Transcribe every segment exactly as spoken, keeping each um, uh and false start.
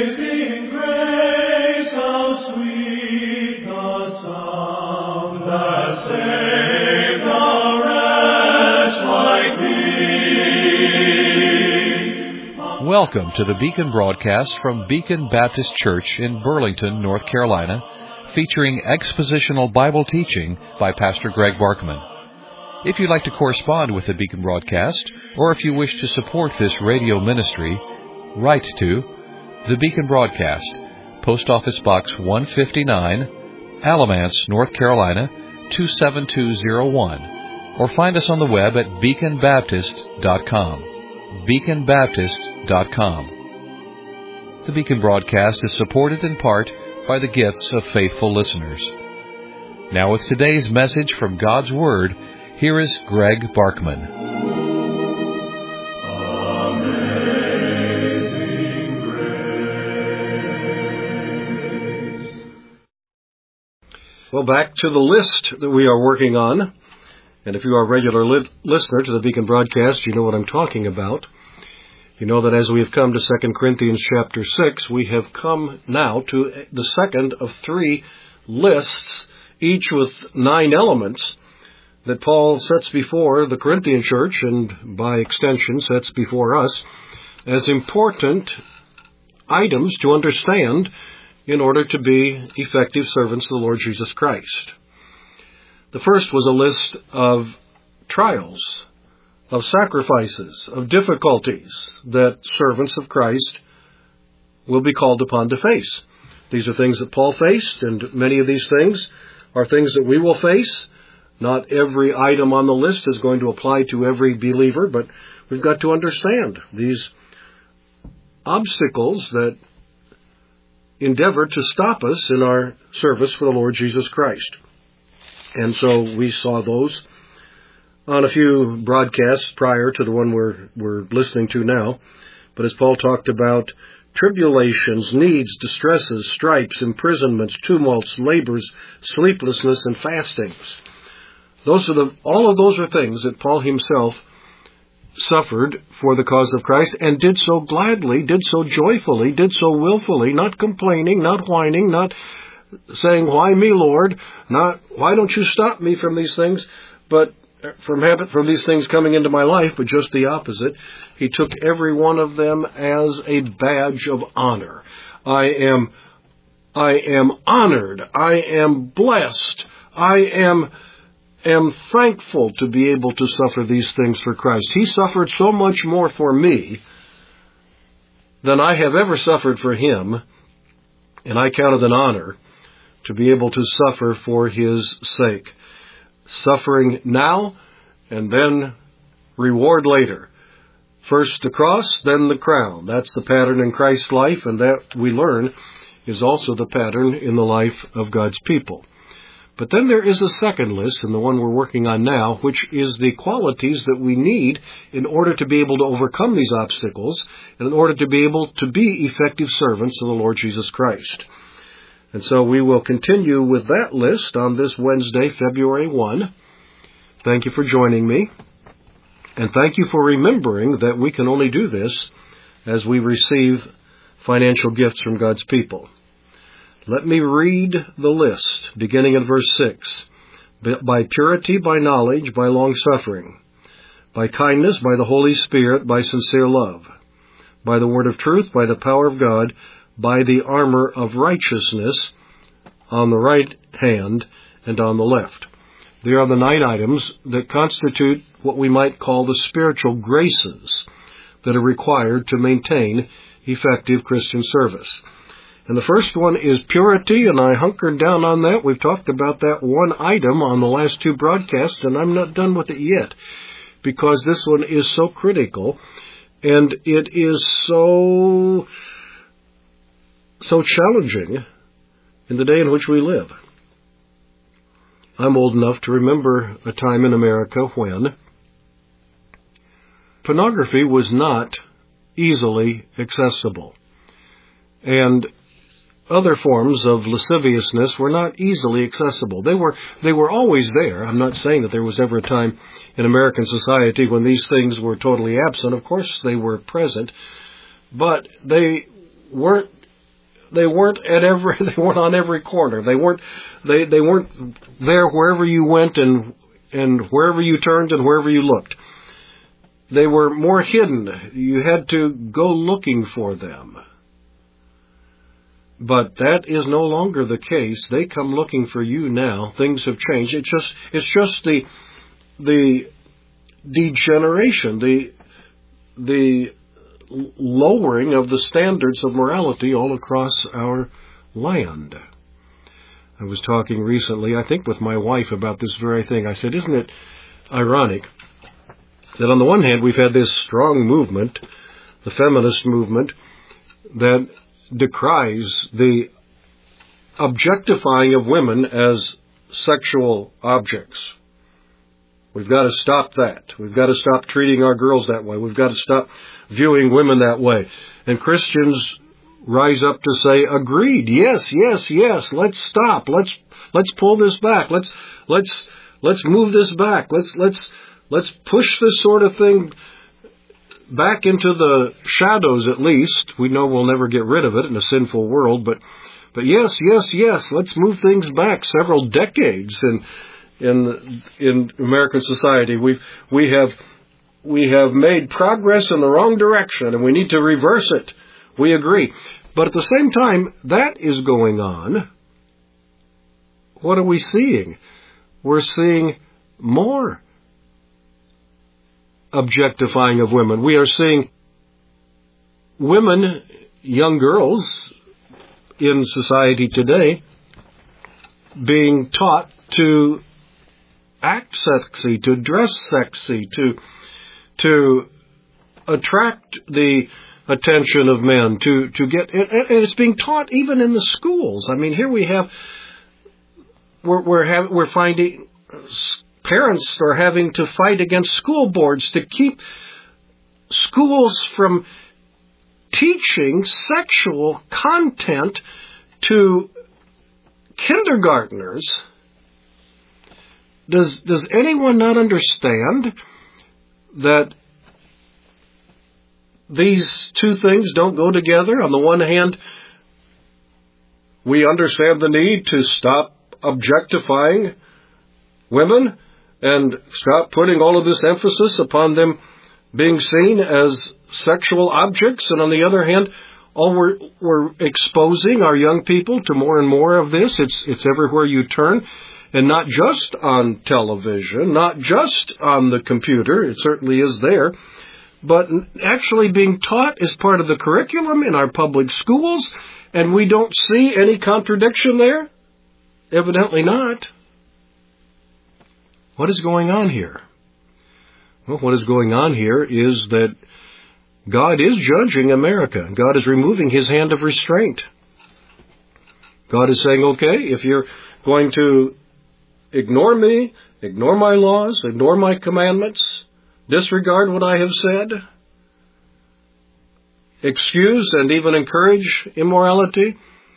Amazing grace, how sweet the sound that saved a wretch like me. Welcome to the Beacon broadcast from Beacon Baptist Church in Burlington, North Carolina, featuring expositional Bible teaching by Pastor Greg Barkman. If you'd like to correspond with the Beacon broadcast, or if you wish to support this radio ministry, write to the Beacon Broadcast, Post Office Box one fifty-nine, Alamance, North Carolina, two seven two zero one, or find us on the web at beacon baptist dot com. beacon baptist dot com. The Beacon Broadcast is supported in part by the gifts of faithful listeners. Now with today's message from God's Word, here is Greg Barkman. Amazing grace. Well, back to the list that we are working on. And if you are a regular li- listener to the Beacon broadcast, you know what I'm talking about. You know that as we have come to Second Corinthians chapter six, we have come now to the second of three lists, each with nine elements, that Paul sets before the Corinthian church, and by extension sets before us, as important items to understand in order to be effective servants of the Lord Jesus Christ. The first was a list of trials, of sacrifices, of difficulties that servants of Christ will be called upon to face. These are things that Paul faced, and many of these things are things that we will face. Not every item on the list is going to apply to every believer, but we've got to understand these obstacles that endeavor to stop us in our service for the Lord Jesus Christ. And so we saw those on a few broadcasts prior to the one we're, we're listening to now. But as Paul talked about tribulations, needs, distresses, stripes, imprisonments, tumults, labors, sleeplessness, and fastings. Those are the, all of those are things that Paul himself suffered for the cause of Christ, and did so gladly, did so joyfully, did so willfully, not complaining, not whining, not saying, "Why me, Lord?" Not, "Why don't you stop me from these things?" But from habit, from these things coming into my life, but just the opposite. He took every one of them as a badge of honor. I am, I am honored. I am blessed. I am, am thankful to be able to suffer these things for Christ. He suffered so much more for me than I have ever suffered for Him, and I count it an honor to be able to suffer for His sake. Suffering now, and then reward later. First the cross, then the crown. That's the pattern in Christ's life, and that we learn is also the pattern in the life of God's people. But then there is a second list, and the one we're working on now, which is the qualities that we need in order to be able to overcome these obstacles, and in order to be able to be effective servants of the Lord Jesus Christ. And so we will continue with that list on this Wednesday, February first. Thank you for joining me. And thank you for remembering that we can only do this as we receive financial gifts from God's people. Let me read the list, beginning in verse six. By purity, by knowledge, by long-suffering, by kindness, by the Holy Spirit, by sincere love, by the word of truth, by the power of God, by the armor of righteousness on the right hand and on the left. There are the nine items that constitute what we might call the spiritual graces that are required to maintain effective Christian service. And the first one is purity, and I hunkered down on that. We've talked about that one item on the last two broadcasts, and I'm not done with it yet, because this one is so critical, and it is so... so challenging in the day in which we live. I'm old enough to remember a time in America when pornography was not easily accessible, and other forms of lasciviousness were not easily accessible. They were they were always there. I'm not saying that there was ever a time in American society when these things were totally absent. Of course they were present, but they weren't they weren't at every they weren't on every corner. They weren't they they weren't there wherever you went and and wherever you turned and wherever you looked. They were more hidden. You had to go looking for them. But that is no longer the case. They come looking for you now. Things have changed. It's just it's just the the degeneration, the the lowering of the standards of morality all across our land. I was talking recently, I think with my wife, about this very thing. I said, isn't it ironic that on the one hand we've had this strong movement, the feminist movement, that decries the objectifying of women as sexual objects. We've got to stop that. We've got to stop treating our girls that way. We've got to stop viewing women that way. And Christians rise up to say, agreed, yes, yes, yes, let's stop. Let's let's pull this back. Let's let's let's move this back. Let's let's let's push this sort of thing back into the shadows, at least. We know we'll never get rid of it in a sinful world, but but yes, yes, yes, let's move things back several decades in in in American society. We've we have we have made progress in the wrong direction, and we need to reverse it. We agree. But at the same time, that is going on. What are we seeing? We're seeing more objectifying of women. We are seeing women, young girls in society today, being taught to act sexy, to dress sexy, to to attract the attention of men, to, to get, and it's being taught even in the schools. I mean, here we have, we're, we're, have, we're finding parents are having to fight against school boards to keep schools from teaching sexual content to kindergartners. Does, does anyone not understand that these two things don't go together? On the one hand, we understand the need to stop objectifying women and stop putting all of this emphasis upon them being seen as sexual objects. And on the other hand, all we're, we're exposing our young people to more and more of this. It's, it's everywhere you turn. And not just on television, not just on the computer. It certainly is there. But actually being taught as part of the curriculum in our public schools, and we don't see any contradiction there? Evidently not. What is going on here? Well, what is going on here is that God is judging America. God is removing His hand of restraint. God is saying, okay, if you're going to ignore me, ignore my laws, ignore my commandments, disregard what I have said, excuse and even encourage immorality,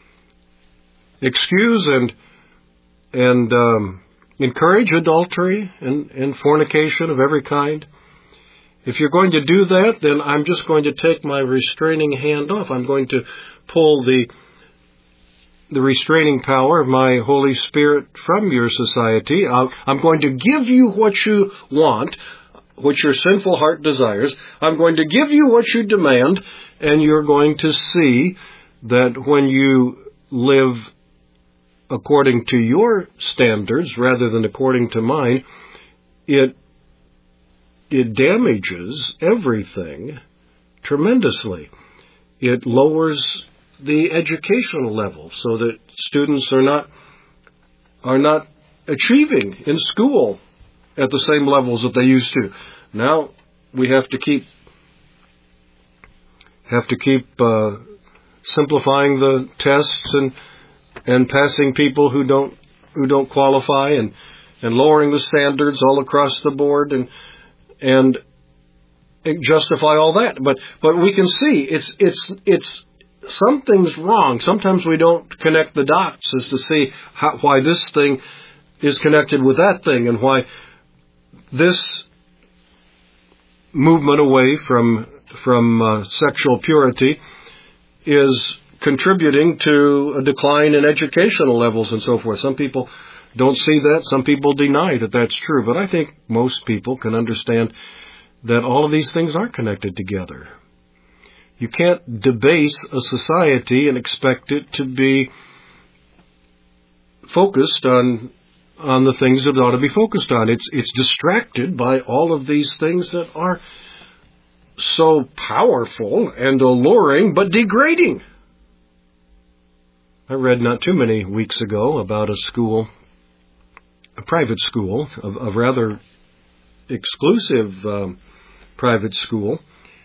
excuse and and um, encourage adultery and, and fornication of every kind. If you're going to do that, then I'm just going to take my restraining hand off. I'm going to pull the the restraining power of my Holy Spirit from your society. I'll, I'm going to give you what you want, what your sinful heart desires. I'm going to give you what you demand, and you're going to see that when you live according to your standards rather than according to mine, it it damages everything tremendously. It lowers the educational level so that students are not are not achieving in school at the same levels that they used to. Now we have to keep have to keep uh, simplifying the tests and and passing people who don't who don't qualify, and and lowering the standards all across the board, and and justify all that. But but we can see it's it's it's something's wrong. Sometimes we don't connect the dots as to see how, why this thing is connected with that thing, and why this movement away from from uh, sexual purity is contributing to a decline in educational levels and so forth. Some people don't see that. Some people deny that that's true. But I think most people can understand that all of these things are connected together. You can't debase a society and expect it to be focused on on the things that it ought to be focused on. It's it's distracted by all of these things that are so powerful and alluring, but degrading. I read not too many weeks ago about a school, a private school, a, a rather exclusive um, private school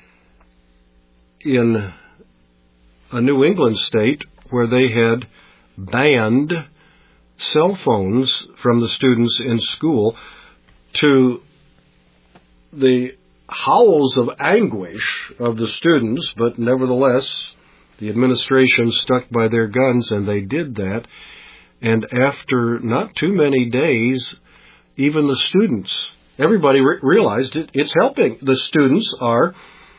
in a New England state where they had banned cell phones from the students in school, to the howls of anguish of the students, but nevertheless, the administration stuck by their guns, and they did that. And after not too many days, even the students, everybody re- realized it, it's helping. The students are,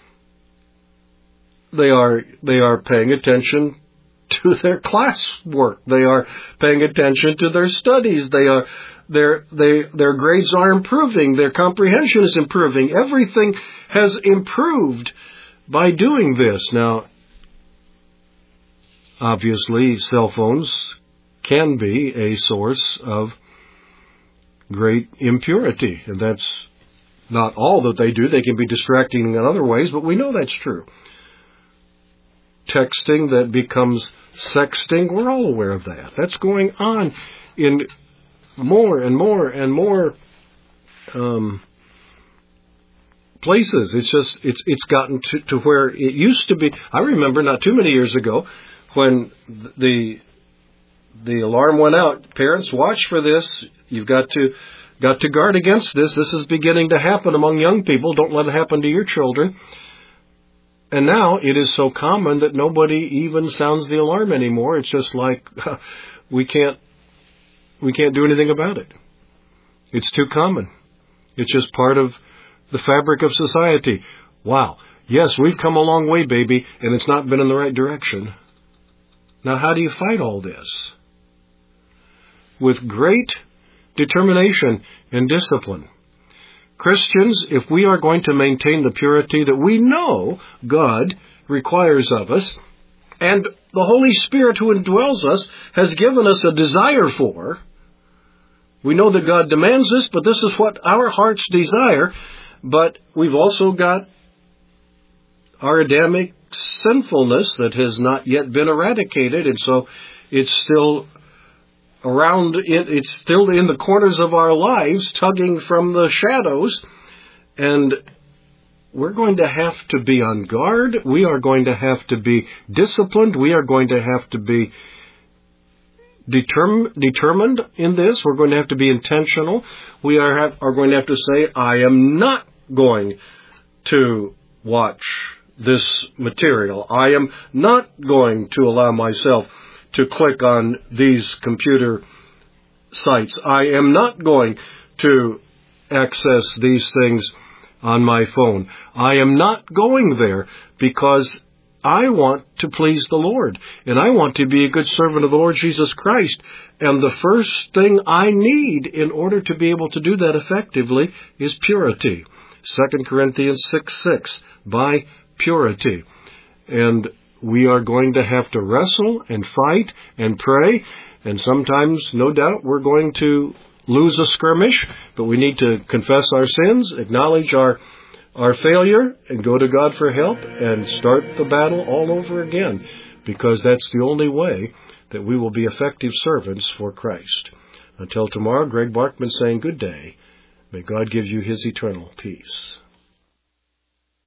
they are, they are paying attention to their classwork. They are paying attention to their studies. They are, their, they, their grades are improving. Their comprehension is improving. Everything has improved by doing this. Now, obviously, cell phones can be a source of great impurity, and that's not all that they do. They can be distracting in other ways, but we know that's true. Texting that becomes sexting, we're all aware of that. That's going on in more and more and more um, places. It's just, it's it's gotten to, to where it used to be. I remember not too many years ago when the the alarm went out. Parents, watch for this. You've got to got to guard against this. This is beginning to happen among young people. Don't let it happen to your children. And now it is so common that nobody even sounds the alarm anymore. It's just like we can't we can't do anything about it. It's too common. It's just part of the fabric of society. Wow. Yes, we've come a long way, baby, and it's not been in the right direction. Now, how do you fight all this? With great determination and discipline. Christians, if we are going to maintain the purity that we know God requires of us, and the Holy Spirit who indwells us has given us a desire for, we know that God demands this, but this is what our hearts desire, but we've also got our Adamic sinfulness that has not yet been eradicated, and so it's still around it, it's still in the corners of our lives, tugging from the shadows, and we're going to have to be on guard. We are going to have to be disciplined. We are going to have to be determ- determined in this. We're going to have to be intentional. We are, have, are going to have to say, I am not going to watch this material. I am not going to allow myself to click on these computer sites. I am not going to access these things on my phone. I am not going there because I want to please the Lord, and I want to be a good servant of the Lord Jesus Christ. And the first thing I need in order to be able to do that effectively is purity. Second Corinthians six six, by purity. And we are going to have to wrestle and fight and pray, and sometimes, no doubt, we're going to lose a skirmish, but we need to confess our sins, acknowledge our our failure, and go to God for help, and start the battle all over again, because that's the only way that we will be effective servants for Christ. Until tomorrow, Greg Barkman saying good day. May God give you His eternal peace.